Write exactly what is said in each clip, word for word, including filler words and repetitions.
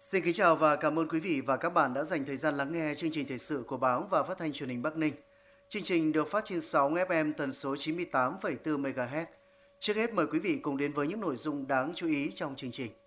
Xin kính chào và cảm ơn quý vị và các bạn đã dành thời gian lắng nghe chương trình thời sự của báo và phát thanh truyền hình Bắc Ninh. Chương trình được phát trên sóng ép em tần số chín mươi tám phẩy bốn mê ga héc. Trước hết mời quý vị cùng đến với những nội dung đáng chú ý trong chương trình.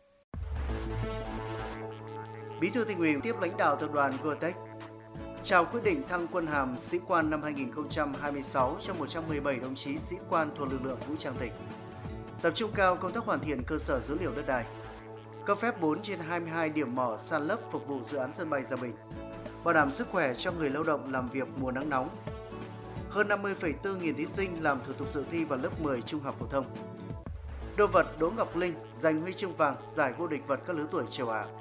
Bí thư Tỉnh ủy tiếp lãnh đạo tập đoàn Gotex. Trao quyết định thăng quân hàm sĩ quan năm hai nghìn không trăm hai mươi sáu cho một trăm mười bảy đồng chí sĩ quan thuộc lực lượng vũ trang tỉnh. Tập trung cao công tác hoàn thiện cơ sở dữ liệu đất đai. Cấp phép bốn trên hai mươi hai điểm mỏ san lấp phục vụ dự án sân bay Gia Bình. Bảo đảm sức khỏe cho người lao động làm việc mùa nắng nóng. Hơn năm mươi phẩy bốn nghìn thí sinh làm thủ tục dự thi vào lớp mười trung học phổ thông. Đô vật Đỗ Ngọc Linh giành huy chương vàng giải vô địch vật các lứa tuổi châu Á.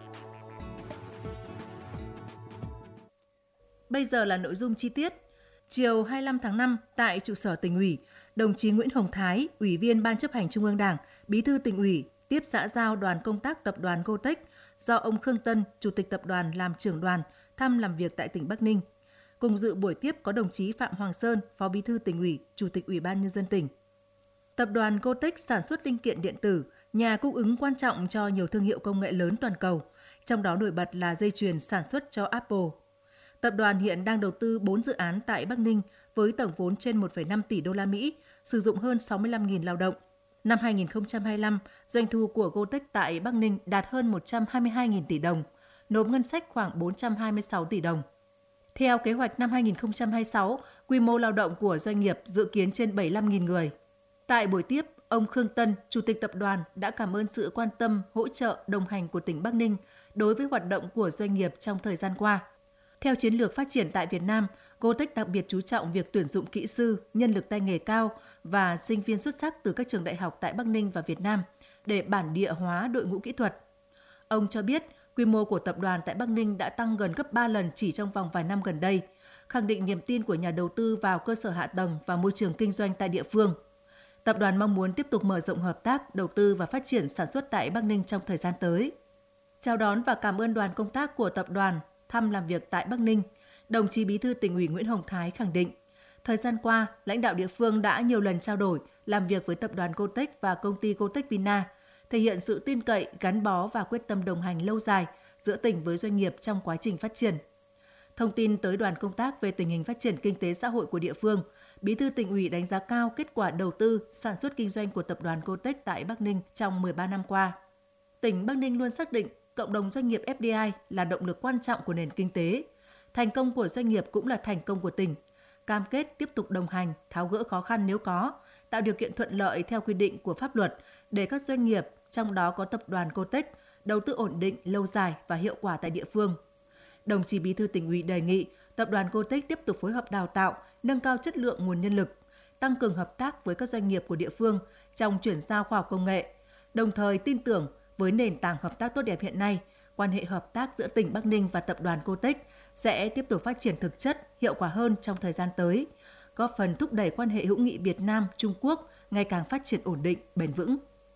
Bây giờ là nội dung chi tiết. Chiều hai mươi lăm tháng năm, tại trụ sở Tỉnh ủy, đồng chí Nguyễn Hồng Thái, Ủy viên Ban Chấp hành Trung ương Đảng, Bí thư Tỉnh ủy, tiếp xã giao đoàn công tác tập đoàn Gotex do ông Khương Tân, Chủ tịch tập đoàn làm trưởng đoàn, thăm làm việc tại tỉnh Bắc Ninh. Cùng dự buổi tiếp có đồng chí Phạm Hoàng Sơn, Phó Bí thư Tỉnh ủy, Chủ tịch Ủy ban Nhân dân tỉnh. Tập đoàn Gotex sản xuất linh kiện điện tử, nhà cung ứng quan trọng cho nhiều thương hiệu công nghệ lớn toàn cầu, trong đó nổi bật là dây chuyền sản xuất cho Apple. Tập đoàn hiện đang đầu tư bốn dự án tại Bắc Ninh với tổng vốn trên một phẩy năm tỷ đô la Mỹ, sử dụng hơn sáu mươi lăm nghìn lao động. Năm hai nghìn không trăm hai mươi lăm, doanh thu của Gotex tại Bắc Ninh đạt hơn một trăm hai mươi hai nghìn tỷ đồng, nộp ngân sách khoảng bốn trăm hai mươi sáu tỷ đồng. Theo kế hoạch năm hai nghìn không trăm hai mươi sáu, quy mô lao động của doanh nghiệp dự kiến trên bảy mươi lăm nghìn người. Tại buổi tiếp, ông Khương Tân, Chủ tịch tập đoàn đã cảm ơn sự quan tâm, hỗ trợ, đồng hành của tỉnh Bắc Ninh đối với hoạt động của doanh nghiệp trong thời gian qua. Theo chiến lược phát triển tại Việt Nam, Gotex đặc biệt chú trọng việc tuyển dụng kỹ sư, nhân lực tay nghề cao và sinh viên xuất sắc từ các trường đại học tại Bắc Ninh và Việt Nam để bản địa hóa đội ngũ kỹ thuật. Ông cho biết, quy mô của tập đoàn tại Bắc Ninh đã tăng gần gấp ba lần chỉ trong vòng vài năm gần đây, khẳng định niềm tin của nhà đầu tư vào cơ sở hạ tầng và môi trường kinh doanh tại địa phương. Tập đoàn mong muốn tiếp tục mở rộng hợp tác, đầu tư và phát triển sản xuất tại Bắc Ninh trong thời gian tới. Chào đón và cảm ơn đoàn công tác của tập đoàn thăm làm việc tại Bắc Ninh, đồng chí Bí thư Tỉnh ủy Nguyễn Hồng Thái khẳng định, thời gian qua, lãnh đạo địa phương đã nhiều lần trao đổi, làm việc với tập đoàn Gotex và công ty Gotex Vina, thể hiện sự tin cậy, gắn bó và quyết tâm đồng hành lâu dài giữa tỉnh với doanh nghiệp trong quá trình phát triển. Thông tin tới đoàn công tác về tình hình phát triển kinh tế xã hội của địa phương, Bí thư Tỉnh ủy đánh giá cao kết quả đầu tư, sản xuất kinh doanh của tập đoàn Gotex tại Bắc Ninh trong mười ba năm qua. Tỉnh Bắc Ninh luôn xác định cộng đồng doanh nghiệp ép đê i là động lực quan trọng của nền kinh tế. Thành công của doanh nghiệp cũng là thành công của tỉnh. Cam kết tiếp tục đồng hành, tháo gỡ khó khăn nếu có, tạo điều kiện thuận lợi theo quy định của pháp luật để các doanh nghiệp, trong đó có tập đoàn Gotex, đầu tư ổn định, lâu dài và hiệu quả tại địa phương. Đồng chí Bí thư Tỉnh ủy đề nghị tập đoàn Gotex tiếp tục phối hợp đào tạo, nâng cao chất lượng nguồn nhân lực, tăng cường hợp tác với các doanh nghiệp của địa phương trong chuyển giao khoa học công nghệ, đồng thời tin tưởng với nền tảng hợp tác tốt đẹp hiện nay, quan hệ hợp tác giữa tỉnh Bắc Ninh và tập đoàn Gotex sẽ tiếp tục phát triển thực chất, hiệu quả hơn trong thời gian tới, góp phần thúc đẩy quan hệ hữu nghị Việt Nam-Trung Quốc ngày càng phát triển ổn định, bền vững.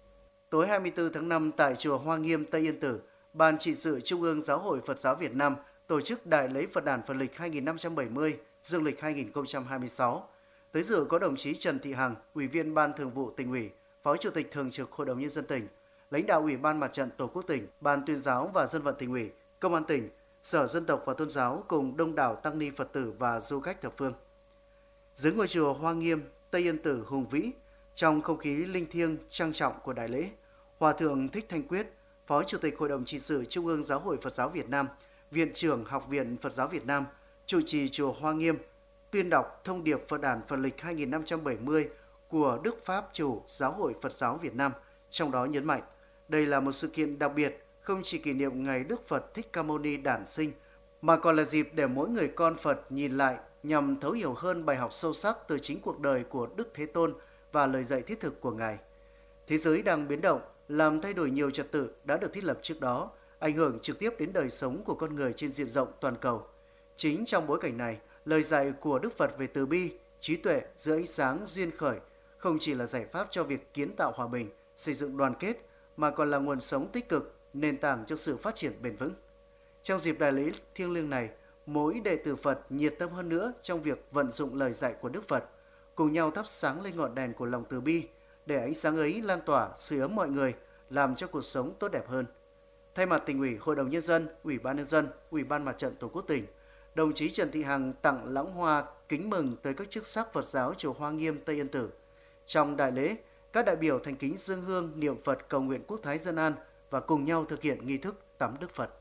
Tối hai mươi tư tháng năm tại chùa Hoa Nghiêm, Tây Yên Tử, Ban trị sự Trung ương Giáo hội Phật giáo Việt Nam tổ chức Đại lễ Phật đản Phật lịch hai nghìn năm trăm bảy mươi, Dương lịch hai nghìn không trăm hai mươi sáu. Tới dự có đồng chí Trần Thị Hằng, Ủy viên Ban Thường vụ Tỉnh ủy, Phó Chủ tịch Thường trực Hội đồng Nhân dân tỉnh, lãnh đạo Ủy ban Mặt trận Tổ quốc tỉnh, Ban Tuyên giáo và Dân vận Tỉnh ủy, Công an tỉnh, Sở Dân tộc và Tôn giáo cùng đông đảo tăng ni Phật tử và du khách thập phương. Dưới ngôi chùa Hoa Nghiêm, Tây Yên Tử hùng vĩ, trong không khí linh thiêng trang trọng của đại lễ, Hòa thượng Thích Thanh Quyết, Phó Chủ tịch Hội đồng trị sự Trung ương Giáo hội Phật giáo Việt Nam, Viện trưởng Học viện Phật giáo Việt Nam, trụ trì chùa Hoa Nghiêm, tuyên đọc thông điệp Phật đản Phật lịch hai nghìn năm trăm bảy mươi của Đức Pháp Chủ Giáo hội Phật giáo Việt Nam, trong đó nhấn mạnh, đây là một sự kiện đặc biệt, không chỉ kỷ niệm ngày Đức Phật Thích Ca Mâu Ni đản sinh, mà còn là dịp để mỗi người con Phật nhìn lại nhằm thấu hiểu hơn bài học sâu sắc từ chính cuộc đời của Đức Thế Tôn và lời dạy thiết thực của Ngài. Thế giới đang biến động, làm thay đổi nhiều trật tự đã được thiết lập trước đó, ảnh hưởng trực tiếp đến đời sống của con người trên diện rộng toàn cầu. Chính trong bối cảnh này, lời dạy của Đức Phật về từ bi, trí tuệ giữa ánh sáng duyên khởi không chỉ là giải pháp cho việc kiến tạo hòa bình, xây dựng đoàn kết, mà còn là nguồn sống tích cực, nền tảng cho sự phát triển bền vững. Trong dịp đại lễ thiêng liêng này, mỗi đệ tử Phật nhiệt tâm hơn nữa trong việc vận dụng lời dạy của Đức Phật, cùng nhau thắp sáng lên ngọn đèn của lòng từ bi, để ánh sáng ấy lan tỏa sưởi ấm mọi người, làm cho cuộc sống tốt đẹp hơn. Thay mặt Tỉnh ủy, Hội đồng Nhân dân, Ủy ban Nhân dân, Ủy ban Mặt trận Tổ quốc tỉnh, đồng chí Trần Thị Hằng tặng lãng hoa kính mừng tới các chức sắc Phật giáo chùa Hoa Nghiêm Tây Yên Tử. Trong đại lễ, các đại biểu thành kính dâng hương niệm Phật cầu nguyện quốc thái dân an và cùng nhau thực hiện nghi thức tắm Đức Phật.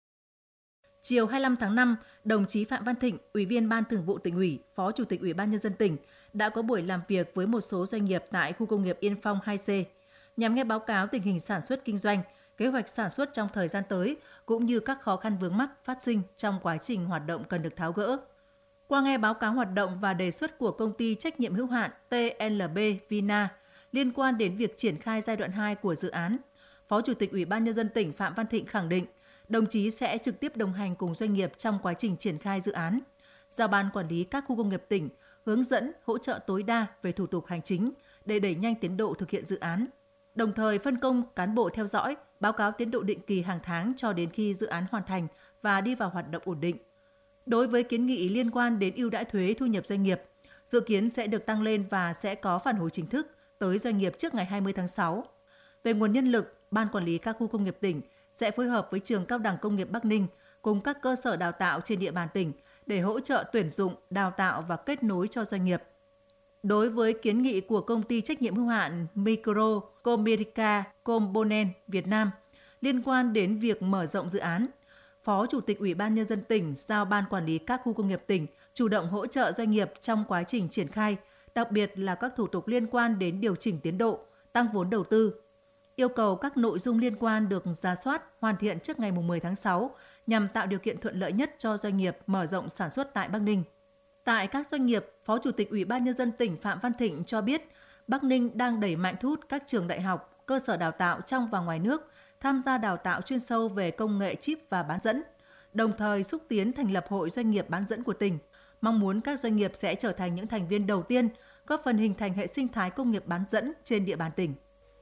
Chiều hai mươi lăm tháng năm, đồng chí Phạm Văn Thịnh, Ủy viên Ban Thường vụ Tỉnh ủy, Phó Chủ tịch Ủy ban Nhân dân tỉnh đã có buổi làm việc với một số doanh nghiệp tại khu công nghiệp Yên Phong hai C nhằm nghe báo cáo tình hình sản xuất kinh doanh, kế hoạch sản xuất trong thời gian tới cũng như các khó khăn vướng mắc phát sinh trong quá trình hoạt động cần được tháo gỡ. Qua nghe báo cáo hoạt động và đề xuất của công ty trách nhiệm hữu hạn tê lờ bê Vina liên quan đến việc triển khai giai đoạn hai của dự án, Phó Chủ tịch Ủy ban Nhân dân tỉnh Phạm Văn Thịnh khẳng định đồng chí sẽ trực tiếp đồng hành cùng doanh nghiệp trong quá trình triển khai dự án, giao ban quản lý các khu công nghiệp tỉnh hướng dẫn hỗ trợ tối đa về thủ tục hành chính để đẩy nhanh tiến độ thực hiện dự án, đồng thời phân công cán bộ theo dõi, báo cáo tiến độ định kỳ hàng tháng cho đến khi dự án hoàn thành và đi vào hoạt động ổn định. Đối với kiến nghị liên quan đến ưu đãi thuế thu nhập doanh nghiệp, dự kiến sẽ được tăng lên và sẽ có phản hồi chính thức tới doanh nghiệp trước ngày hai mươi tháng sáu. Về nguồn nhân lực, Ban Quản lý các khu công nghiệp tỉnh sẽ phối hợp với Trường Cao đẳng Công nghiệp Bắc Ninh cùng các cơ sở đào tạo trên địa bàn tỉnh để hỗ trợ tuyển dụng, đào tạo và kết nối cho doanh nghiệp. Đối với kiến nghị của công ty trách nhiệm hữu hạn Micro Comerica Component Việt Nam liên quan đến việc mở rộng dự án, Phó Chủ tịch Ủy ban Nhân dân tỉnh giao Ban Quản lý các khu công nghiệp tỉnh chủ động hỗ trợ doanh nghiệp trong quá trình triển khai, đặc biệt là các thủ tục liên quan đến điều chỉnh tiến độ, tăng vốn đầu tư. Yêu cầu các nội dung liên quan được rà soát, hoàn thiện trước ngày mười tháng sáu nhằm tạo điều kiện thuận lợi nhất cho doanh nghiệp mở rộng sản xuất tại Bắc Ninh. Tại các doanh nghiệp, Phó Chủ tịch Ủy ban Nhân dân tỉnh Phạm Văn Thịnh cho biết Bắc Ninh đang đẩy mạnh thu hút các trường đại học, cơ sở đào tạo trong và ngoài nước tham gia đào tạo chuyên sâu về công nghệ chip và bán dẫn, đồng thời xúc tiến thành lập hội doanh nghiệp bán dẫn của tỉnh. Mong muốn các doanh nghiệp sẽ trở thành những thành viên đầu tiên góp phần hình thành hệ sinh thái công nghiệp bán dẫn trên địa bàn tỉnh.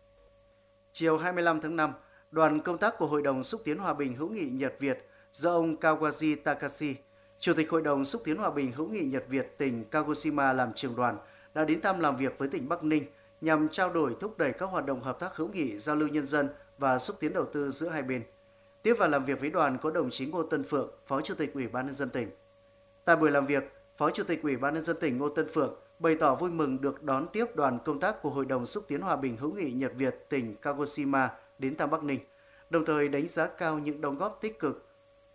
Chiều hai mươi lăm tháng năm, đoàn công tác của Hội đồng Xúc tiến Hòa bình hữu nghị Nhật Việt do ông Kawaji Takashi, Chủ tịch Hội đồng Xúc tiến Hòa bình hữu nghị Nhật Việt tỉnh Kagoshima làm trưởng đoàn đã đến thăm làm việc với tỉnh Bắc Ninh nhằm trao đổi thúc đẩy các hoạt động hợp tác hữu nghị, giao lưu nhân dân và xúc tiến đầu tư giữa hai bên. Tiếp và làm việc với đoàn có đồng chí Ngô Tân Phượng, Phó Chủ tịch Ủy ban Nhân dân tỉnh. Tại buổi làm việc, Phó Chủ tịch Ủy ban Nhân dân tỉnh Ngô Tân Phượng bày tỏ vui mừng được đón tiếp đoàn công tác của Hội đồng Xúc tiến Hòa bình hữu nghị Nhật Việt tỉnh Kagoshima đến thăm Bắc Ninh, đồng thời đánh giá cao những đóng góp tích cực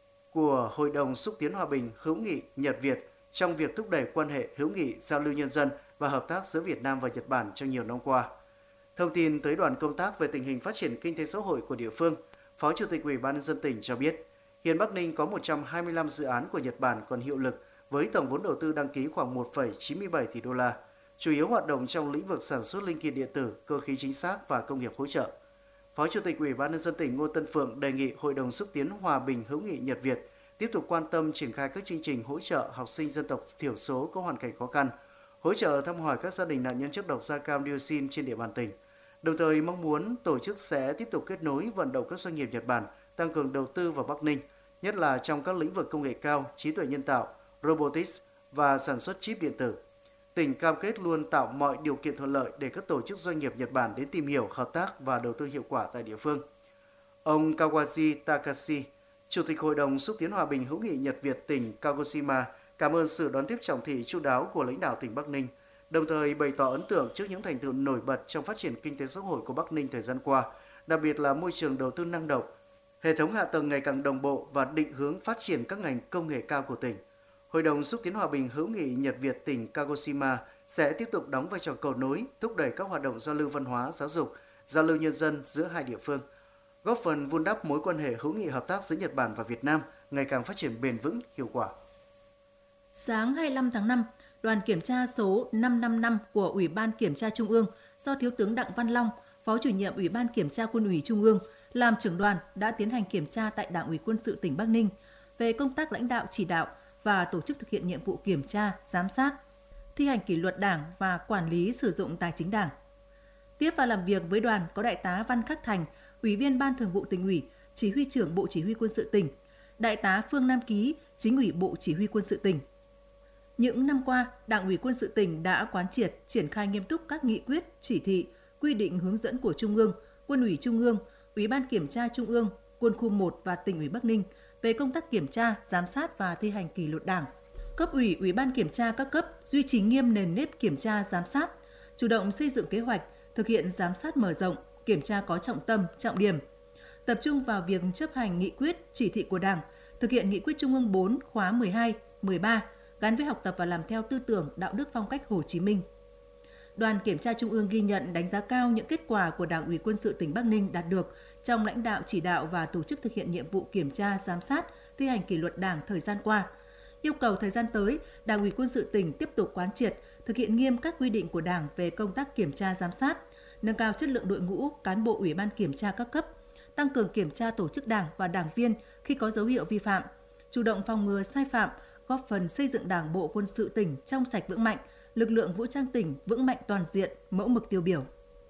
của Hội đồng Xúc tiến Hòa bình hữu nghị Nhật Việt trong việc thúc đẩy quan hệ hữu nghị, giao lưu nhân dân và hợp tác giữa Việt Nam và Nhật Bản trong nhiều năm qua. Thông tin tới đoàn công tác về tình hình phát triển kinh tế xã hội của địa phương, Phó Chủ tịch Ủy ban Nhân dân tỉnh cho biết, hiện Bắc Ninh có một trăm hai mươi lăm dự án của Nhật Bản còn hiệu lực với tổng vốn đầu tư đăng ký khoảng một phẩy chín mươi bảy tỷ đô la, chủ yếu hoạt động trong lĩnh vực sản xuất linh kiện điện tử, cơ khí chính xác và công nghiệp hỗ trợ. Phó Chủ tịch Ủy ban Nhân dân tỉnh Ngô Tân Phượng đề nghị Hội đồng Xúc tiến Hòa bình hữu nghị Nhật Việt tiếp tục quan tâm triển khai các chương trình hỗ trợ học sinh dân tộc thiểu số có hoàn cảnh khó khăn, hỗ trợ thăm hỏi các gia đình nạn nhân chất độc da cam dioxin trên địa bàn tỉnh. Đồng thời mong muốn tổ chức sẽ tiếp tục kết nối vận động các doanh nghiệp Nhật Bản tăng cường đầu tư vào Bắc Ninh, nhất là trong các lĩnh vực công nghệ cao, trí tuệ nhân tạo, robotics và sản xuất chip điện tử. Tỉnh cam kết luôn tạo mọi điều kiện thuận lợi để các tổ chức doanh nghiệp Nhật Bản đến tìm hiểu, hợp tác và đầu tư hiệu quả tại địa phương. Ông Kawaji Takashi, Chủ tịch Hội đồng Xúc tiến Hòa bình hữu nghị Nhật Việt tỉnh Kagoshima cảm ơn sự đón tiếp trọng thị chu đáo của lãnh đạo tỉnh Bắc Ninh, đồng thời bày tỏ ấn tượng trước những thành tựu nổi bật trong phát triển kinh tế xã hội của Bắc Ninh thời gian qua, đặc biệt là môi trường đầu tư năng động, hệ thống hạ tầng ngày càng đồng bộ và định hướng phát triển các ngành công nghệ cao của tỉnh. Hội đồng Xúc tiến Hòa bình hữu nghị Nhật Việt tỉnh Kagoshima sẽ tiếp tục đóng vai trò cầu nối, thúc đẩy các hoạt động giao lưu văn hóa, giáo dục, giao lưu nhân dân giữa hai địa phương, góp phần vun đắp mối quan hệ hữu nghị hợp tác giữa Nhật Bản và Việt Nam ngày càng phát triển bền vững, hiệu quả. Sáng hai mươi lăm tháng năm, đoàn kiểm tra số năm năm năm của Ủy ban Kiểm tra Trung ương do Thiếu tướng Đặng Văn Long, Phó chủ nhiệm Ủy ban Kiểm tra Quân ủy Trung ương, làm trưởng đoàn đã tiến hành kiểm tra tại Đảng ủy Quân sự tỉnh Bắc Ninh về công tác lãnh đạo chỉ đạo và tổ chức thực hiện nhiệm vụ kiểm tra, giám sát, thi hành kỷ luật Đảng và quản lý sử dụng tài chính Đảng. Tiếp và làm việc với đoàn có Đại tá Văn Khắc Thành, Ủy viên Ban Thường vụ Tỉnh ủy, Chỉ huy trưởng Bộ Chỉ huy Quân sự tỉnh, Đại tá Phương Nam Ký, Chính ủy Bộ Chỉ huy Quân sự tỉnh. Những năm qua, Đảng ủy Quân sự tỉnh đã quán triệt, triển khai nghiêm túc các nghị quyết, chỉ thị, quy định hướng dẫn của Trung ương, Quân ủy Trung ương, Ủy ban Kiểm tra Trung ương, Quân khu một và Tỉnh ủy Bắc Ninh về công tác kiểm tra, giám sát và thi hành kỷ luật Đảng. Cấp ủy, Ủy ban kiểm tra các cấp duy trì nghiêm nền nếp kiểm tra giám sát, chủ động xây dựng kế hoạch, thực hiện giám sát mở rộng, kiểm tra có trọng tâm, trọng điểm. Tập trung vào việc chấp hành nghị quyết, chỉ thị của Đảng, thực hiện nghị quyết Trung ương bốn khóa mười hai, mười ba, gắn với học tập và làm theo tư tưởng, đạo đức phong cách Hồ Chí Minh. Đoàn Kiểm tra Trung ương ghi nhận, đánh giá cao những kết quả của Đảng ủy Quân sự tỉnh Bắc Ninh đạt được trong lãnh đạo chỉ đạo và tổ chức thực hiện nhiệm vụ kiểm tra, giám sát, thi hành kỷ luật Đảng thời gian qua. Yêu cầu thời gian tới, Đảng ủy Quân sự tỉnh tiếp tục quán triệt, thực hiện nghiêm các quy định của Đảng về công tác kiểm tra giám sát, nâng cao chất lượng đội ngũ cán bộ Ủy ban kiểm tra các cấp, tăng cường kiểm tra tổ chức Đảng và đảng viên khi có dấu hiệu vi phạm, chủ động phòng ngừa sai phạm, góp phần xây dựng Đảng bộ Quân sự tỉnh trong sạch vững mạnh, lực lượng vũ trang tỉnh vững mạnh toàn diện, mẫu mực tiêu biểu.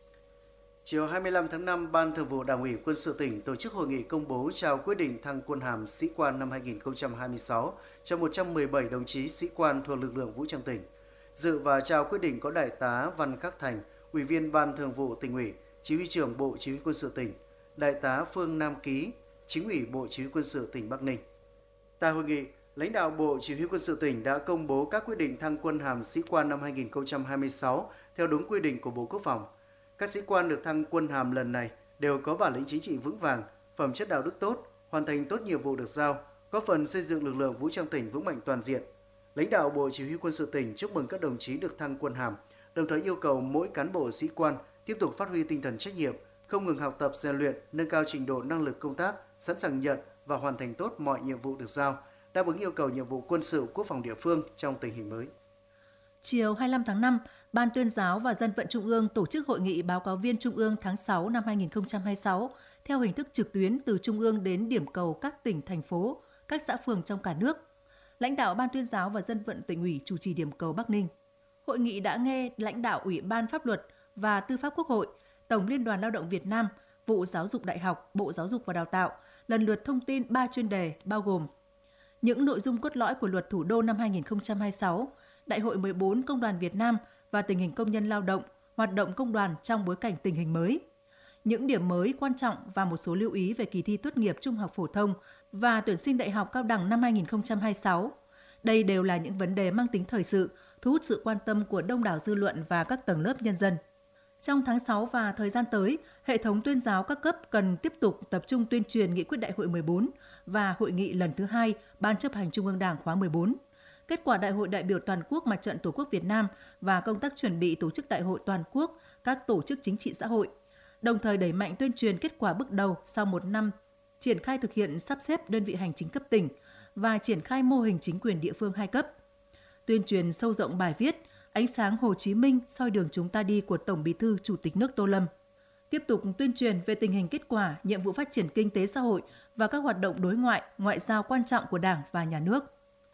Chiều hai mươi lăm tháng năm, Ban Thường vụ Đảng ủy Quân sự tỉnh tổ chức hội nghị công bố trao quyết định thăng quân hàm sĩ quan năm hai nghìn không trăm hai mươi sáu cho một trăm mười bảy đồng chí sĩ quan thuộc lực lượng vũ trang tỉnh. Dự và trao quyết định có Đại tá Văn Khắc Thành, Ủy viên Ban Thường vụ Tỉnh ủy, Chỉ huy trưởng Bộ Chỉ huy Quân sự tỉnh, Đại tá Phương Nam Ký, Chính ủy Bộ Chỉ huy Quân sự tỉnh Bắc Ninh. Tại hội nghị, lãnh đạo Bộ Chỉ huy Quân sự tỉnh đã công bố các quyết định thăng quân hàm sĩ quan năm hai nghìn không trăm hai mươi sáu theo đúng quy định của Bộ Quốc phòng. Các sĩ quan được thăng quân hàm lần này đều có bản lĩnh chính trị vững vàng, phẩm chất đạo đức tốt, hoàn thành tốt nhiệm vụ được giao, góp phần xây dựng lực lượng vũ trang tỉnh vững mạnh toàn diện. Lãnh đạo Bộ Chỉ huy Quân sự tỉnh chúc mừng các đồng chí được thăng quân hàm, đồng thời yêu cầu mỗi cán bộ sĩ quan tiếp tục phát huy tinh thần trách nhiệm, không ngừng học tập rèn luyện, nâng cao trình độ năng lực công tác, sẵn sàng nhận và hoàn thành tốt mọi nhiệm vụ được giao, đáp ứng yêu cầu nhiệm vụ quân sự quốc phòng địa phương trong tình hình mới. Chiều hai mươi lăm tháng năm, Ban Tuyên giáo và Dân vận Trung ương tổ chức hội nghị báo cáo viên Trung ương tháng sáu năm hai nghìn không trăm hai mươi sáu theo hình thức trực tuyến từ Trung ương đến điểm cầu các tỉnh, thành phố, các xã phường trong cả nước. Lãnh đạo Ban Tuyên giáo và Dân vận Tỉnh ủy chủ trì điểm cầu Bắc Ninh. Hội nghị đã nghe lãnh đạo Ủy ban Pháp luật và Tư pháp Quốc hội, Tổng Liên đoàn Lao động Việt Nam, Vụ Giáo dục Đại học, Bộ Giáo dục và Đào tạo lần lượt thông tin ba chuyên đề bao gồm những nội dung cốt lõi của Luật Thủ đô năm hai nghìn không trăm hai mươi sáu, Đại hội mười bốn Công đoàn Việt Nam và tình hình công nhân lao động, hoạt động công đoàn trong bối cảnh tình hình mới, những điểm mới quan trọng và một số lưu ý về kỳ thi tốt nghiệp trung học phổ thông và tuyển sinh đại học cao đẳng năm hai nghìn không trăm hai mươi sáu. Đây đều là những vấn đề mang tính thời sự, thu hút sự quan tâm của đông đảo dư luận và các tầng lớp nhân dân. Trong tháng sáu và thời gian tới, hệ thống tuyên giáo các cấp cần tiếp tục tập trung tuyên truyền nghị quyết Đại hội mười bốn và hội nghị lần thứ hai Ban chấp hành Trung ương Đảng khóa mười bốn, kết quả Đại hội đại biểu toàn quốc Mặt trận Tổ quốc Việt Nam và công tác chuẩn bị tổ chức Đại hội toàn quốc các tổ chức chính trị xã hội, đồng thời đẩy mạnh tuyên truyền kết quả bước đầu sau một năm triển khai thực hiện sắp xếp đơn vị hành chính cấp tỉnh và triển khai mô hình chính quyền địa phương hai cấp. Tuyên truyền sâu rộng bài viết Ánh sáng Hồ Chí Minh soi đường chúng ta đi của Tổng Bí thư Chủ tịch nước Tô Lâm. Tiếp tục tuyên truyền về tình hình kết quả, nhiệm vụ phát triển kinh tế xã hội và các hoạt động đối ngoại, ngoại giao quan trọng của Đảng và Nhà nước.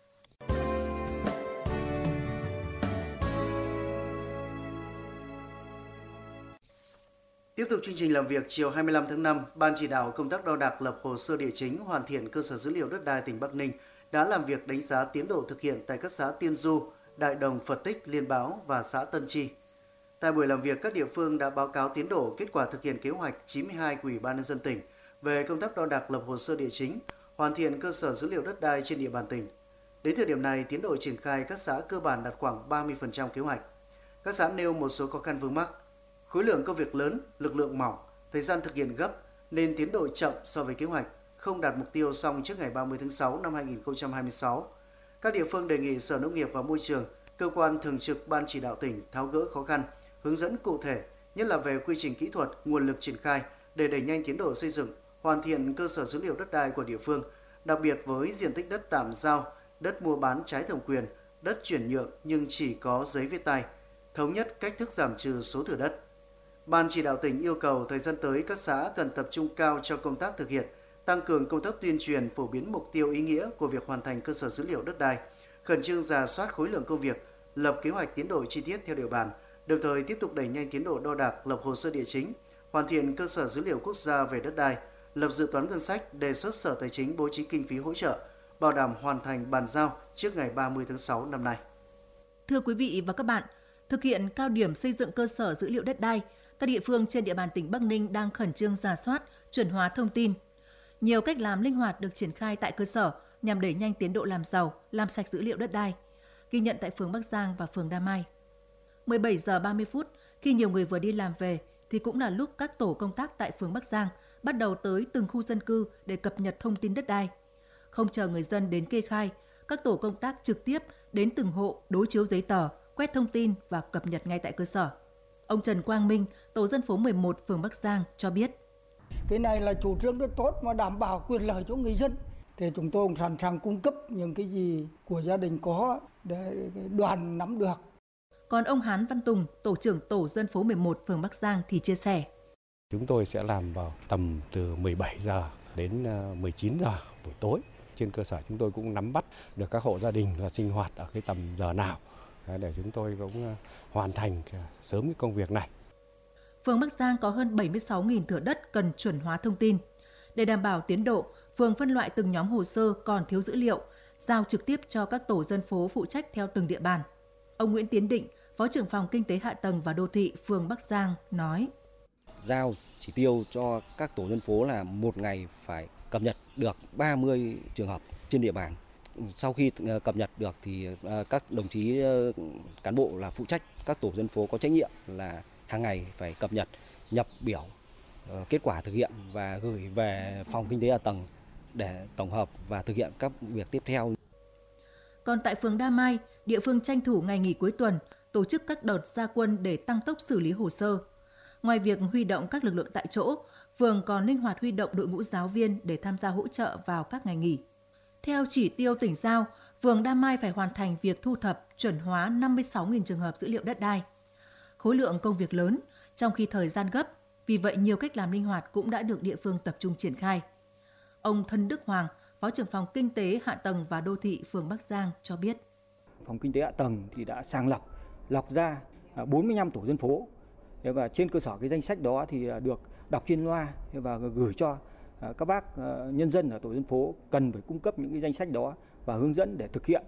Tiếp tục chương trình làm việc chiều hai mươi lăm tháng năm, Ban chỉ đạo công tác đo đạc lập hồ sơ địa chính hoàn thiện cơ sở dữ liệu đất đai tỉnh Bắc Ninh đã làm việc đánh giá tiến độ thực hiện tại các xã Tiên Du, Đại Đồng, Phật Tích, Liên Báo và xã Tân Chi. Tại buổi làm việc, các địa phương đã báo cáo tiến độ kết quả thực hiện kế hoạch chín mươi hai của Ủy ban nhân dân tỉnh về công tác đo đạc lập hồ sơ địa chính, hoàn thiện cơ sở dữ liệu đất đai trên địa bàn tỉnh. Đến thời điểm này, tiến độ triển khai các xã cơ bản đạt khoảng ba mươi phần trăm kế hoạch. Các xã nêu một số khó khăn vướng mắc, khối lượng công việc lớn, lực lượng mỏng, thời gian thực hiện gấp nên tiến độ chậm so với kế hoạch, không đạt mục tiêu xong trước ngày ba mươi tháng sáu năm hai nghìn không trăm hai mươi sáu. Các địa phương đề nghị Sở Nông nghiệp và Môi trường, cơ quan thường trực Ban chỉ đạo tỉnh tháo gỡ khó khăn, hướng dẫn cụ thể, nhất là về quy trình kỹ thuật, nguồn lực triển khai để đẩy nhanh tiến độ xây dựng, hoàn thiện cơ sở dữ liệu đất đai của địa phương, đặc biệt với diện tích đất tạm giao, đất mua bán trái thẩm quyền, đất chuyển nhượng nhưng chỉ có giấy viết tay, thống nhất cách thức giảm trừ số thửa đất. Ban chỉ đạo tỉnh yêu cầu thời gian tới các xã cần tập trung cao cho công tác thực hiện, tăng cường công tác tuyên truyền phổ biến mục tiêu ý nghĩa của việc hoàn thành cơ sở dữ liệu đất đai, khẩn trương rà soát khối lượng công việc, lập kế hoạch tiến độ chi tiết theo địa bàn, đồng thời tiếp tục đẩy nhanh tiến độ đo đạc, lập hồ sơ địa chính, hoàn thiện cơ sở dữ liệu quốc gia về đất đai, lập dự toán ngân sách, đề xuất Sở Tài chính bố trí kinh phí hỗ trợ, bảo đảm hoàn thành bàn giao trước ngày ba mươi tháng sáu năm nay. Thưa quý vị và các bạn, thực hiện cao điểm xây dựng cơ sở dữ liệu đất đai, các địa phương trên địa bàn tỉnh Bắc Ninh đang khẩn trương rà soát, chuẩn hóa thông tin. Nhiều cách làm linh hoạt được triển khai tại cơ sở nhằm đẩy nhanh tiến độ làm giàu, làm sạch dữ liệu đất đai. Ghi nhận tại phường Bắc Giang và phường Đa Mai. mười bảy giờ ba mươi phút, khi nhiều người vừa đi làm về, thì cũng là lúc các tổ công tác tại phường Bắc Giang bắt đầu tới từng khu dân cư để cập nhật thông tin đất đai. Không chờ người dân đến kê khai, các tổ công tác trực tiếp đến từng hộ đối chiếu giấy tờ, quét thông tin và cập nhật ngay tại cơ sở. Ông Trần Quang Minh, tổ dân phố mười một, phường Bắc Giang cho biết. Cái này là chủ trương rất tốt và đảm bảo quyền lợi cho người dân. Thì chúng tôi cũng sẵn sàng cung cấp những cái gì của gia đình có để đoàn nắm được. Còn ông Hán Văn Tùng, tổ trưởng tổ dân phố mười một, phường Bắc Giang thì chia sẻ. Chúng tôi sẽ làm vào tầm từ mười bảy giờ đến mười chín giờ buổi tối. Trên cơ sở chúng tôi cũng nắm bắt được các hộ gia đình là sinh hoạt ở cái tầm giờ nào để chúng tôi cũng hoàn thành sớm cái công việc này. Phường Bắc Giang có hơn bảy mươi sáu nghìn thửa đất cần chuẩn hóa thông tin. Để đảm bảo tiến độ, phường phân loại từng nhóm hồ sơ còn thiếu dữ liệu, giao trực tiếp cho các tổ dân phố phụ trách theo từng địa bàn. Ông Nguyễn Tiến Định, Phó trưởng phòng Kinh tế Hạ tầng và Đô thị phường Bắc Giang nói. Giao chỉ tiêu cho các tổ dân phố là một ngày phải cập nhật được ba mươi trường hợp trên địa bàn. Sau khi cập nhật được thì các đồng chí cán bộ là phụ trách các tổ dân phố có trách nhiệm là hàng ngày phải cập nhật, nhập biểu kết quả thực hiện và gửi về phòng Kinh tế Hạ tầng để tổng hợp và thực hiện các việc tiếp theo. Còn tại phường Đa Mai, địa phương tranh thủ ngày nghỉ cuối tuần, tổ chức các đợt ra quân để tăng tốc xử lý hồ sơ. Ngoài việc huy động các lực lượng tại chỗ, phường còn linh hoạt huy động đội ngũ giáo viên để tham gia hỗ trợ vào các ngày nghỉ. Theo chỉ tiêu tỉnh giao, phường Đa Mai phải hoàn thành việc thu thập, chuẩn hóa năm mươi sáu nghìn trường hợp dữ liệu đất đai. Khối lượng công việc lớn, trong khi thời gian gấp, vì vậy nhiều cách làm linh hoạt cũng đã được địa phương tập trung triển khai. Ông Thân Đức Hoàng, Phó trưởng phòng Kinh tế, Hạ tầng và Đô thị phường Bắc Giang cho biết. Phòng Kinh tế Hạ tầng thì đã sàng lọc, lọc ra bốn mươi lăm tổ dân phố. Và trên cơ sở cái danh sách đó thì được đọc trên loa và gửi cho các bác nhân dân ở tổ dân phố cần phải cung cấp những cái danh sách đó và hướng dẫn để thực hiện.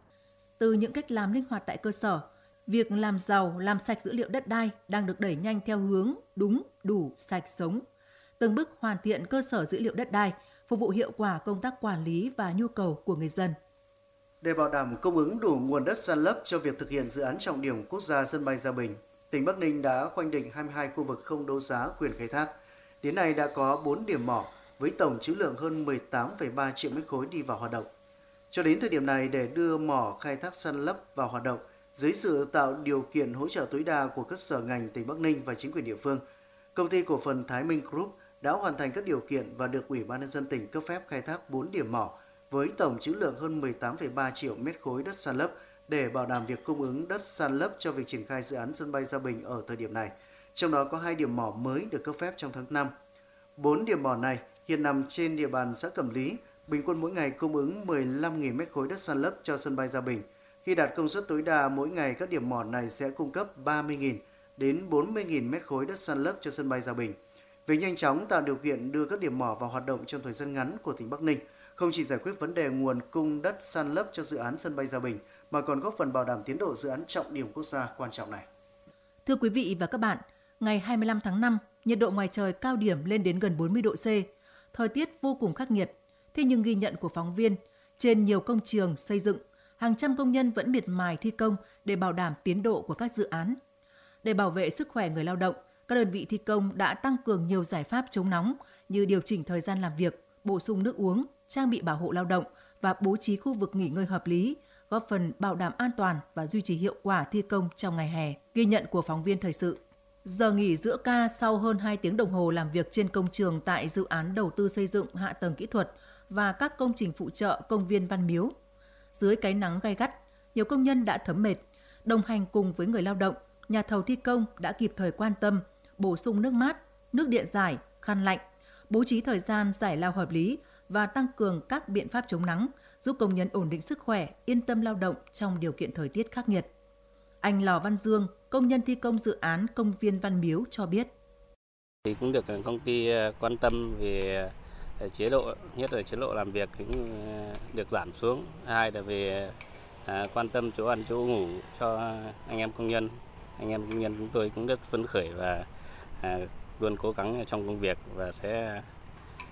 Từ những cách làm linh hoạt tại cơ sở, việc làm giàu, làm sạch dữ liệu đất đai đang được đẩy nhanh theo hướng đúng, đủ, sạch, sống. Từng bước hoàn thiện cơ sở dữ liệu đất đai, phục vụ hiệu quả công tác quản lý và nhu cầu của người dân. Để bảo đảm cung ứng đủ nguồn đất san lấp cho việc thực hiện dự án trọng điểm quốc gia sân bay Gia Bình, tỉnh Bắc Ninh đã khoanh định hai mươi hai khu vực không đấu giá quyền khai thác. Đến nay đã có bốn điểm mỏ với tổng trữ lượng hơn mười tám phẩy ba triệu mét khối đi vào hoạt động. Cho đến thời điểm này, để đưa mỏ khai thác san lấp vào hoạt động, dưới sự tạo điều kiện hỗ trợ tối đa của các sở ngành tỉnh Bắc Ninh và chính quyền địa phương, Công ty cổ phần Thái Minh Group đã hoàn thành các điều kiện và được Ủy ban nhân dân tỉnh cấp phép khai thác bốn điểm mỏ với tổng trữ lượng hơn mười tám phẩy ba triệu mét khối đất san lấp để bảo đảm việc cung ứng đất san lấp cho việc triển khai dự án sân bay Gia Bình ở thời điểm này. Trong đó có hai điểm mỏ mới được cấp phép trong tháng năm. Bốn điểm mỏ này hiện nằm trên địa bàn xã Cẩm Lý, bình quân mỗi ngày cung ứng mười lăm nghìn mét khối đất san lấp cho sân bay Gia Bình. Khi đạt công suất tối đa, mỗi ngày các điểm mỏ này sẽ cung cấp ba mươi nghìn đến bốn mươi nghìn mét khối đất san lấp cho sân bay Gia Bình. Việc nhanh chóng tạo điều kiện đưa các điểm mỏ vào hoạt động trong thời gian ngắn của tỉnh Bắc Ninh không chỉ giải quyết vấn đề nguồn cung đất san lấp cho dự án sân bay Gia Bình mà còn góp phần bảo đảm tiến độ dự án trọng điểm quốc gia quan trọng này. Thưa quý vị và các bạn, ngày hai mươi lăm tháng năm, nhiệt độ ngoài trời cao điểm lên đến gần bốn mươi độ C. Thời tiết vô cùng khắc nghiệt. Thế nhưng ghi nhận của phóng viên, trên nhiều công trường xây dựng, hàng trăm công nhân vẫn miệt mài thi công để bảo đảm tiến độ của các dự án. Để bảo vệ sức khỏe người lao động, các đơn vị thi công đã tăng cường nhiều giải pháp chống nóng như điều chỉnh thời gian làm việc, bổ sung nước uống, trang bị bảo hộ lao động và bố trí khu vực nghỉ ngơi hợp lý, góp phần bảo đảm an toàn và duy trì hiệu quả thi công trong ngày hè. Ghi nhận của phóng viên thời sự. Giờ nghỉ giữa ca sau hơn hai tiếng đồng hồ làm việc trên công trường tại dự án đầu tư xây dựng hạ tầng kỹ thuật và các công trình phụ trợ công viên Văn Miếu. Dưới cái nắng gay gắt, nhiều công nhân đã thấm mệt, đồng hành cùng với người lao động, nhà thầu thi công đã kịp thời quan tâm, bổ sung nước mát, nước điện giải, khăn lạnh, bố trí thời gian giải lao hợp lý và tăng cường các biện pháp chống nắng, giúp công nhân ổn định sức khỏe, yên tâm lao động trong điều kiện thời tiết khắc nghiệt. Anh Lò Văn Dương, công nhân thi công dự án công viên Văn Miếu cho biết. Thì cũng được công ty quan tâm về chế độ, nhất là chế độ làm việc cũng được giảm xuống. Hai là về quan tâm chỗ ăn chỗ ngủ cho anh em công nhân. Anh em công nhân chúng tôi cũng rất phấn khởi và luôn cố gắng trong công việc và sẽ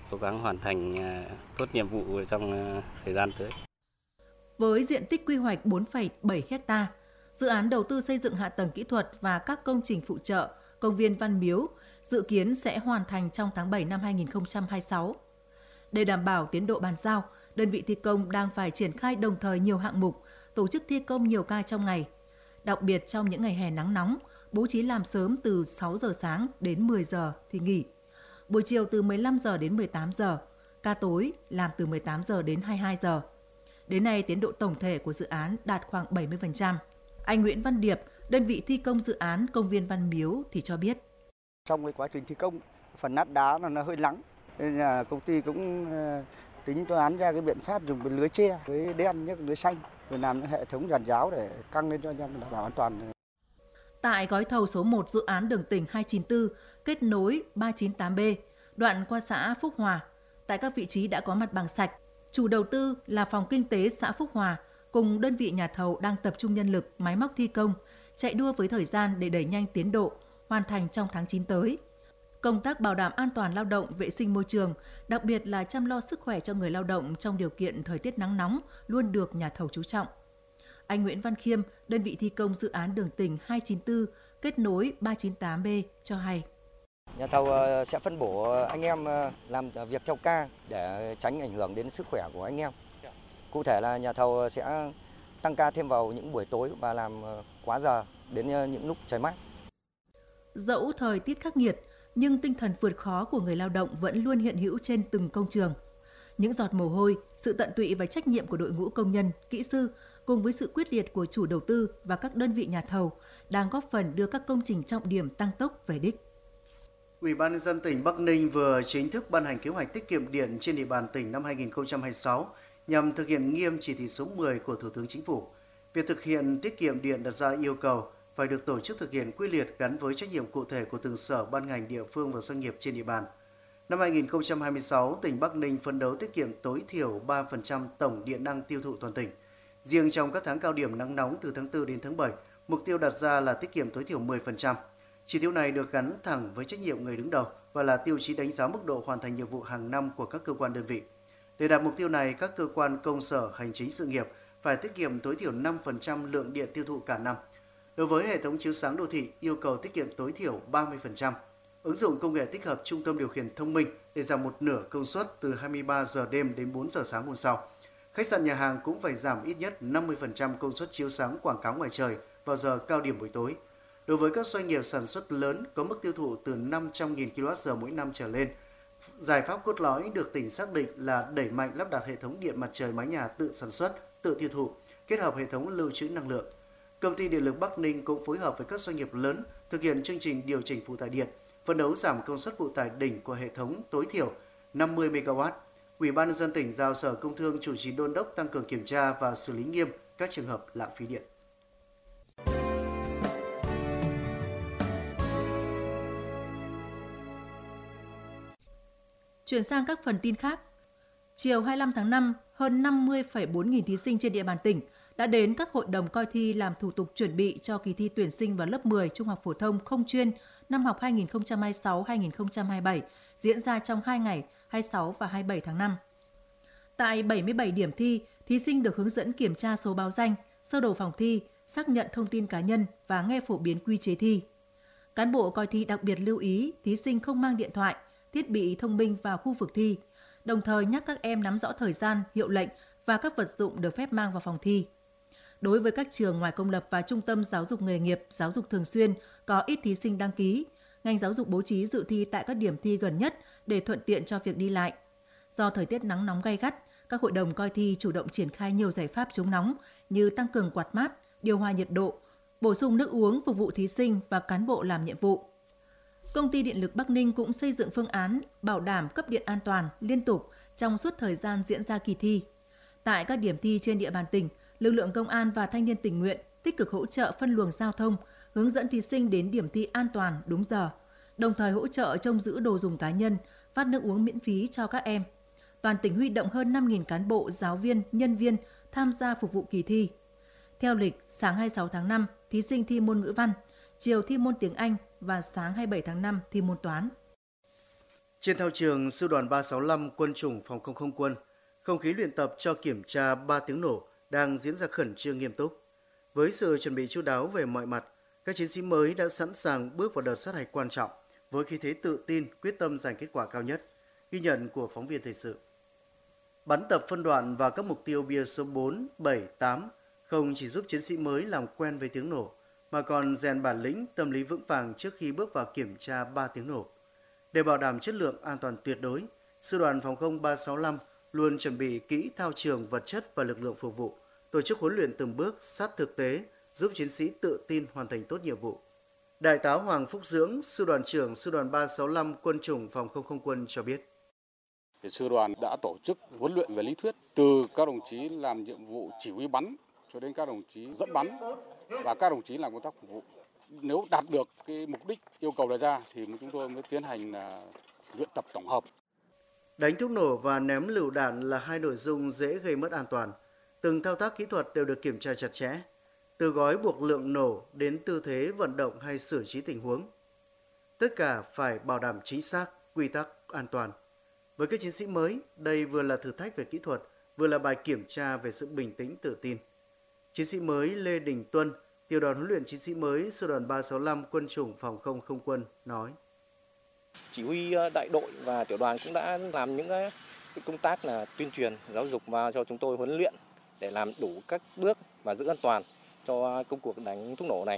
cố gắng hoàn thành tốt nhiệm vụ trong thời gian tới. Với diện tích quy hoạch bốn phẩy bảy héc ta, dự án đầu tư xây dựng hạ tầng kỹ thuật và các công trình phụ trợ công viên Văn Miếu dự kiến sẽ hoàn thành trong tháng bảy năm hai nghìn không trăm hai mươi sáu. Để đảm bảo tiến độ bàn giao, đơn vị thi công đang phải triển khai đồng thời nhiều hạng mục, tổ chức thi công nhiều ca trong ngày. Đặc biệt trong những ngày hè nắng nóng, bố trí làm sớm từ sáu giờ sáng đến mười giờ thì nghỉ. Buổi chiều từ mười lăm giờ đến mười tám giờ, ca tối làm từ mười tám giờ đến hai mươi hai giờ. Đến nay, tiến độ tổng thể của dự án đạt khoảng bảy mươi phần trăm. Anh Nguyễn Văn Điệp, đơn vị thi công dự án công viên Văn Miếu thì cho biết. Trong cái quá trình thi công, phần nát đá nó hơi lắng, nên là công ty cũng tính toán ra cái biện pháp dùng cái lưới tre, lưới đen với lưới xanh, để làm những hệ thống giàn giáo để căng lên cho anh em đảm bảo an toàn. Tại gói thầu số một dự án đường tỉnh hai chín tư kết nối ba chín tám B, đoạn qua xã Phúc Hòa, tại các vị trí đã có mặt bằng sạch. Chủ đầu tư là Phòng Kinh tế xã Phúc Hòa cùng đơn vị nhà thầu đang tập trung nhân lực, máy móc thi công, chạy đua với thời gian để đẩy nhanh tiến độ, hoàn thành trong tháng chín tới. Công tác bảo đảm an toàn lao động, vệ sinh môi trường, đặc biệt là chăm lo sức khỏe cho người lao động trong điều kiện thời tiết nắng nóng luôn được nhà thầu chú trọng. Anh Nguyễn Văn Khiêm, đơn vị thi công dự án đường tỉnh hai chín tư kết nối ba chín tám B cho hay. Nhà thầu sẽ phân bổ anh em làm việc theo ca để tránh ảnh hưởng đến sức khỏe của anh em. Cụ thể là nhà thầu sẽ tăng ca thêm vào những buổi tối và làm quá giờ đến những lúc trời mát. Dẫu thời tiết khắc nghiệt, nhưng tinh thần vượt khó của người lao động vẫn luôn hiện hữu trên từng công trường. Những giọt mồ hôi, sự tận tụy và trách nhiệm của đội ngũ công nhân, kỹ sư cùng với sự quyết liệt của chủ đầu tư và các đơn vị nhà thầu đang góp phần đưa các công trình trọng điểm tăng tốc về đích. Ủy ban nhân dân tỉnh Bắc Ninh vừa chính thức ban hành kế hoạch tiết kiệm điện trên địa bàn tỉnh năm hai nghìn không trăm hai mươi sáu nhằm thực hiện nghiêm chỉ thị số mười của Thủ tướng Chính phủ. Việc thực hiện tiết kiệm điện đặt ra yêu cầu phải được tổ chức thực hiện quyết liệt gắn với trách nhiệm cụ thể của từng sở, ban ngành, địa phương và doanh nghiệp trên địa bàn. Năm hai nghìn không trăm hai mươi sáu, tỉnh Bắc Ninh phấn đấu tiết kiệm tối thiểu ba phần trăm tổng điện năng tiêu thụ toàn tỉnh. Riêng trong các tháng cao điểm nắng nóng từ tháng tư đến tháng bảy, mục tiêu đặt ra là tiết kiệm tối thiểu mười phần trăm. Chỉ tiêu này được gắn thẳng với trách nhiệm người đứng đầu và là tiêu chí đánh giá mức độ hoàn thành nhiệm vụ hàng năm của các cơ quan đơn vị. Để đạt mục tiêu này, các cơ quan công sở, hành chính sự nghiệp phải tiết kiệm tối thiểu năm phần trăm lượng điện tiêu thụ cả năm. Đối với hệ thống chiếu sáng đô thị, yêu cầu tiết kiệm tối thiểu ba mươi phần trăm. Ứng dụng công nghệ tích hợp trung tâm điều khiển thông minh để giảm một nửa công suất từ hai mươi ba giờ đêm đến bốn giờ sáng hôm sau. Khách sạn nhà hàng cũng phải giảm ít nhất năm mươi phần trăm công suất chiếu sáng quảng cáo ngoài trời vào giờ cao điểm buổi tối. Đối với các doanh nghiệp sản xuất lớn có mức tiêu thụ từ năm trăm nghìn ki lô oát giờ mỗi năm trở lên, giải pháp cốt lõi được tỉnh xác định là đẩy mạnh lắp đặt hệ thống điện mặt trời mái nhà tự sản xuất, tự tiêu thụ, kết hợp hệ thống lưu trữ năng lượng. Công ty Điện lực Bắc Ninh cũng phối hợp với các doanh nghiệp lớn thực hiện chương trình điều chỉnh phụ tải điện, phấn đấu giảm công suất phụ tải đỉnh của hệ thống tối thiểu năm mươi mê ga oát. Ủy ban nhân dân tỉnh giao Sở Công Thương chủ trì đôn đốc tăng cường kiểm tra và xử lý nghiêm các trường hợp lãng phí điện. Chuyển sang các phần tin khác. Chiều hai mươi lăm tháng năm, hơn năm mươi phẩy bốn nghìn thí sinh trên địa bàn tỉnh đã đến các hội đồng coi thi làm thủ tục chuẩn bị cho kỳ thi tuyển sinh vào lớp mười Trung học phổ thông không chuyên năm học hai nghìn không trăm hai mươi sáu hai nghìn không trăm hai mươi bảy diễn ra trong hai ngày hai mươi sáu và hai mươi bảy tháng năm. Tại bảy mươi bảy điểm thi, thí sinh được hướng dẫn kiểm tra số báo danh, sơ đồ phòng thi, xác nhận thông tin cá nhân và nghe phổ biến quy chế thi. Cán bộ coi thi đặc biệt lưu ý thí sinh không mang điện thoại, thiết bị thông minh vào khu vực thi, đồng thời nhắc các em nắm rõ thời gian, hiệu lệnh và các vật dụng được phép mang vào phòng thi. Đối với các trường ngoài công lập và trung tâm giáo dục nghề nghiệp, giáo dục thường xuyên có ít thí sinh đăng ký, ngành giáo dục bố trí dự thi tại các điểm thi gần nhất để thuận tiện cho việc đi lại. Do thời tiết nắng nóng gay gắt, các hội đồng coi thi chủ động triển khai nhiều giải pháp chống nóng như tăng cường quạt mát, điều hòa nhiệt độ, bổ sung nước uống phục vụ thí sinh và cán bộ làm nhiệm vụ. Công ty Điện lực Bắc Ninh cũng xây dựng phương án bảo đảm cấp điện an toàn liên tục trong suốt thời gian diễn ra kỳ thi. Tại các điểm thi trên địa bàn tỉnh, lực lượng công an và thanh niên tình nguyện tích cực hỗ trợ phân luồng giao thông, hướng dẫn thí sinh đến điểm thi an toàn đúng giờ, đồng thời hỗ trợ trông giữ đồ dùng cá nhân, phát nước uống miễn phí cho các em. Toàn tỉnh huy động hơn năm nghìn cán bộ, giáo viên, nhân viên tham gia phục vụ kỳ thi. Theo lịch, sáng hai mươi sáu tháng năm, thí sinh thi môn ngữ văn, chiều thi môn tiếng Anh và sáng hai mươi bảy tháng năm thi môn toán. Trên thao trường Sư đoàn ba sáu lăm Quân chủng Phòng không không quân, không khí luyện tập cho kiểm tra ba tiếng nổ đang diễn ra khẩn trương nghiêm túc. Với sự chuẩn bị chu đáo về mọi mặt, các chiến sĩ mới đã sẵn sàng bước vào đợt sát hạch quan trọng với khí thế tự tin, quyết tâm giành kết quả cao nhất. Ghi nhận của phóng viên thời sự. Bắn tập phân đoạn vào các mục tiêu bia số bốn, bảy, tám không chỉ giúp chiến sĩ mới làm quen với tiếng nổ, mà còn rèn bản lĩnh, tâm lý vững vàng trước khi bước vào kiểm tra ba tiếng nổ. Để bảo đảm chất lượng an toàn tuyệt đối, Sư đoàn Phòng không ba sáu lăm luôn chuẩn bị kỹ thao trường, vật chất và lực lượng phục vụ, tổ chức huấn luyện từng bước sát thực tế, giúp chiến sĩ tự tin hoàn thành tốt nhiệm vụ. Đại tá Hoàng Phúc Dưỡng, Sư đoàn trưởng Sư đoàn ba sáu lăm Quân chủng Phòng không không quân cho biết. Sư đoàn đã tổ chức huấn luyện về lý thuyết từ các đồng chí làm nhiệm vụ chỉ huy bắn cho đến các đồng chí dẫn bắn và các đồng chí làm công tác phục vụ. Nếu đạt được cái mục đích yêu cầu đề ra thì chúng tôi mới tiến hành luyện tập tổng hợp. Đánh thuốc nổ và ném lựu đạn là hai nội dung dễ gây mất an toàn. Từng thao tác kỹ thuật đều được kiểm tra chặt chẽ, từ gói buộc lượng nổ đến tư thế vận động hay xử trí tình huống. Tất cả phải bảo đảm chính xác, quy tắc an toàn. Với các chiến sĩ mới, đây vừa là thử thách về kỹ thuật, vừa là bài kiểm tra về sự bình tĩnh tự tin. Chiến sĩ mới Lê Đình Tuân, tiểu đoàn huấn luyện chiến sĩ mới Sư đoàn ba sáu lăm Quân chủng Phòng không không quân nói: Chỉ huy đại đội và tiểu đoàn cũng đã làm những cái công tác là tuyên truyền, giáo dục và cho chúng tôi huấn luyện để làm đủ các bước và giữ an toàn cho công cuộc đánh thuốc nổ này.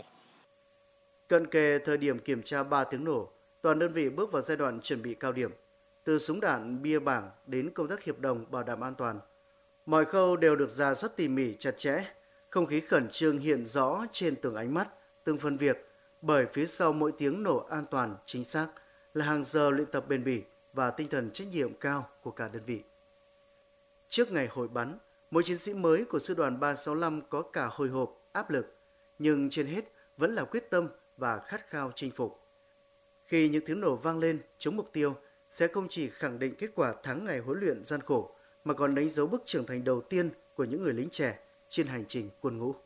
Cận kề thời điểm kiểm tra ba tiếng nổ, toàn đơn vị bước vào giai đoạn chuẩn bị cao điểm. Từ súng đạn, bia bảng đến công tác hiệp đồng bảo đảm an toàn. Mọi khâu đều được rà soát tỉ mỉ, chặt chẽ. Không khí khẩn trương hiện rõ trên từng ánh mắt, từng phần việc, bởi phía sau mỗi tiếng nổ an toàn, chính xác là hàng giờ luyện tập bền bỉ và tinh thần trách nhiệm cao của cả đơn vị. Trước ngày hội bắn, mỗi chiến sĩ mới của Sư đoàn ba sáu lăm có cả hồi hộp, áp lực, nhưng trên hết vẫn là quyết tâm và khát khao chinh phục. Khi những tiếng nổ vang lên chống mục tiêu, sẽ không chỉ khẳng định kết quả thắng ngày huấn luyện gian khổ, mà còn đánh dấu bước trưởng thành đầu tiên của những người lính trẻ trên hành trình quân ngũ.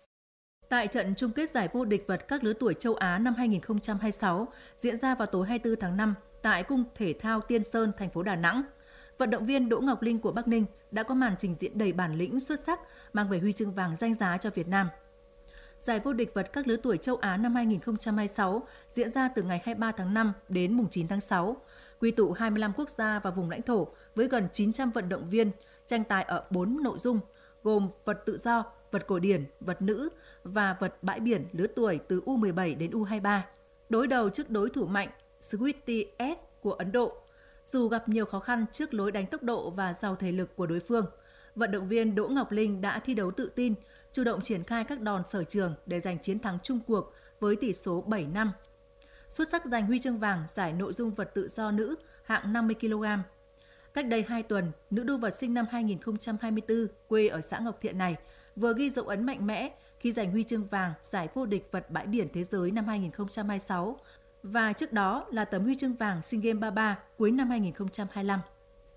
Tại trận chung kết giải vô địch vật các lứa tuổi châu Á năm hai không hai sáu diễn ra vào tối hai mươi tư tháng năm tại Cung Thể thao Tiên Sơn, thành phố Đà Nẵng, vận động viên Đỗ Ngọc Linh của Bắc Ninh đã có màn trình diễn đầy bản lĩnh xuất sắc, mang về huy chương vàng danh giá cho Việt Nam. Giải vô địch vật các lứa tuổi châu Á năm hai không hai sáu diễn ra từ ngày hai mươi ba tháng năm đến mùng chín tháng sáu, quy tụ hai mươi lăm quốc gia và vùng lãnh thổ với gần chín trăm vận động viên, tranh tài ở bốn nội dung, gồm vật tự do, vật cổ điển, vật nữ và vật bãi biển lứa tuổi từ U mười bảy đến U hai mươi ba. Đối đầu trước đối thủ mạnh Sweetie S của Ấn Độ. Dù gặp nhiều khó khăn trước lối đánh tốc độ và giàu thể lực của đối phương, vận động viên Đỗ Ngọc Linh đã thi đấu tự tin, chủ động triển khai các đòn sở trường để giành chiến thắng chung cuộc với tỷ số bảy năm. Xuất sắc giành huy chương vàng giải nội dung vật tự do nữ hạng năm mươi ki lô gam. Cách đây hai tuần, nữ đô vật sinh năm hai không hai tư, quê ở xã Ngọc Thiện này, vừa ghi dấu ấn mạnh mẽ khi giành huy chương vàng giải vô địch vật bãi biển thế giới năm hai không hai sáu và trước đó là tấm huy chương vàng SEA Games ba mươi ba cuối năm hai không hai lăm.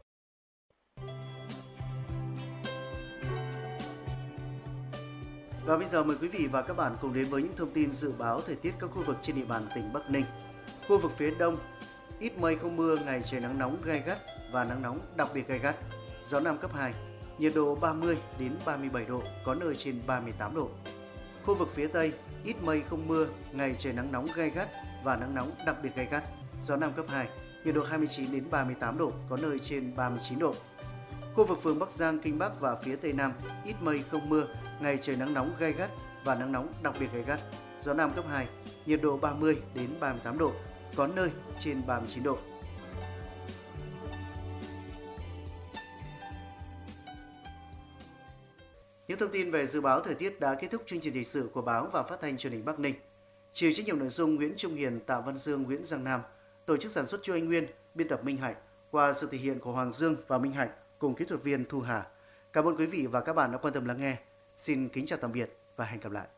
Và bây giờ mời quý vị và các bạn cùng đến với những thông tin dự báo thời tiết các khu vực trên địa bàn tỉnh Bắc Ninh. Khu vực phía Đông, ít mây không mưa, ngày trời nắng nóng gay gắt và nắng nóng đặc biệt gay gắt, gió Nam cấp hai, nhiệt độ ba mươi đến ba mươi bảy độ, có nơi trên ba mươi tám độ. Khu vực phía Tây, ít mây không mưa, ngày trời nắng nóng gay gắt và nắng nóng đặc biệt gay gắt, gió Nam cấp hai, nhiệt độ hai mươi chín đến ba mươi tám độ, có nơi trên ba mươi chín độ. Khu vực phường Bắc Giang, Kinh Bắc và phía Tây Nam, ít mây không mưa, ngày trời nắng nóng gay gắt và nắng nóng đặc biệt gay gắt, gió Nam cấp hai, nhiệt độ ba mươi đến ba mươi tám độ, có nơi trên ba mươi chín độ. Những thông tin về dự báo thời tiết đã kết thúc chương trình thời sự của báo và phát thanh truyền hình Bắc Ninh. Chịu trách nhiệm nội dung Nguyễn Trung Hiền, Tạ Văn Dương, Nguyễn Giang Nam, tổ chức sản xuất Chu Anh Nguyên, biên tập Minh Hạnh, qua sự thể hiện của Hoàng Dương và Minh Hạnh cùng kỹ thuật viên Thu Hà. Cảm ơn quý vị và các bạn đã quan tâm lắng nghe. Xin kính chào tạm biệt và hẹn gặp lại.